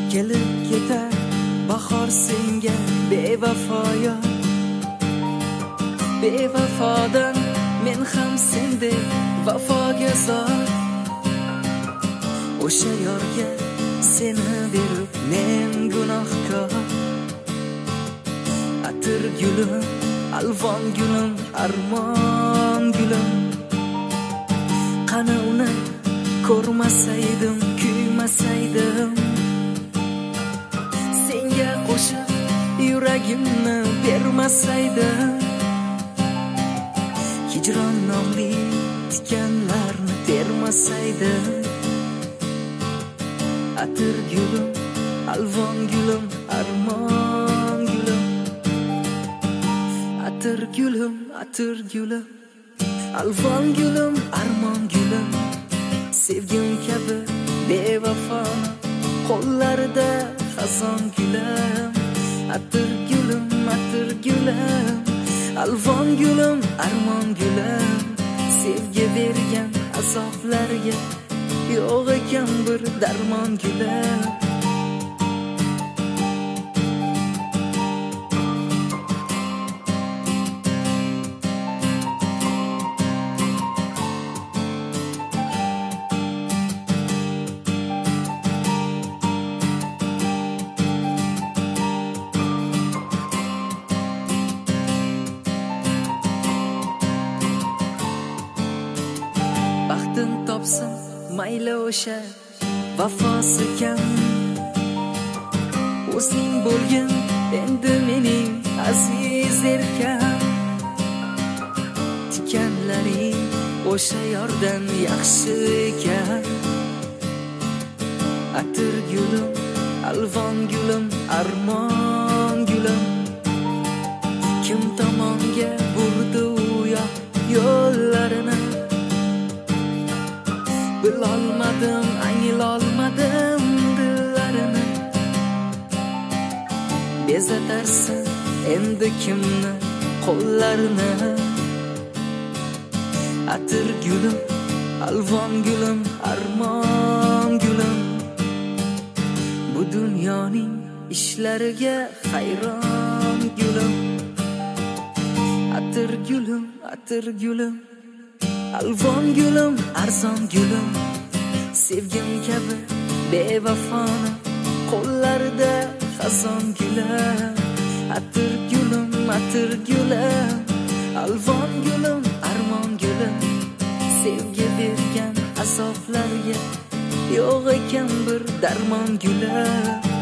kelib ketar bahor senga bevafoyo. Bevafodan men ham sendek vafoga zor. O'sha yorga seni berib men gunohkor. Atir gulim, alvon gulim, armon gulim. Qani uni ko'rmasaydim, kuymasaydim. Senga qo'shib yuragimni bermasaydim. Hijron nomli tikanlarni termasaydim. Atir gulim, alvon gulim, armon gulim. Atir gulim, alvon gulim, armon gulim. Sevgim kabi bevafoni qo'llarida xazon gulim. Atir gulim, alvon gulim, armon gulim. Sevgi bergan azoblarga yo'q ekan bir darmon gulim. Baxtin topsam mayli o'sha vafosi kam. O'zing bo'lgin endi mening aziz erkam. Tikanlaring o'sha yordan yaxshi ekan. Atir gulim, alvon gulim, armon gulim. Kim tomonga burdi u yo'llarini bilolmadim, anglolmadim dillarini. Bezatarsan endi kimni qo'llarini. Atir gulim, alvon gulim, armon gulim. Bu dunyoning ishlariga hayron gulim. Atir gulim, alvon gulim, arzon gulim. Sevgim kabi bevafoni qo'llarida xazon gulim. Atir gulim, alvon gulim, armon gulim. Sevgi bergan azoblarga yo'q ekan bir darmon gulim.